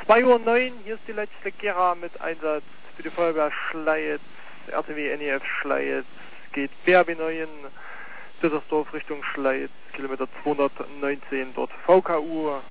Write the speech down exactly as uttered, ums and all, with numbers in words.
zwei Uhr neun, hier ist die letzte Gera mit Einsatz für die Feuerwehr Schleiz, R T W N E F Schleiz, geht B R B neun, Bittersdorf Richtung Schleiz, Kilometer zweihundertneunzehn, dort V K U.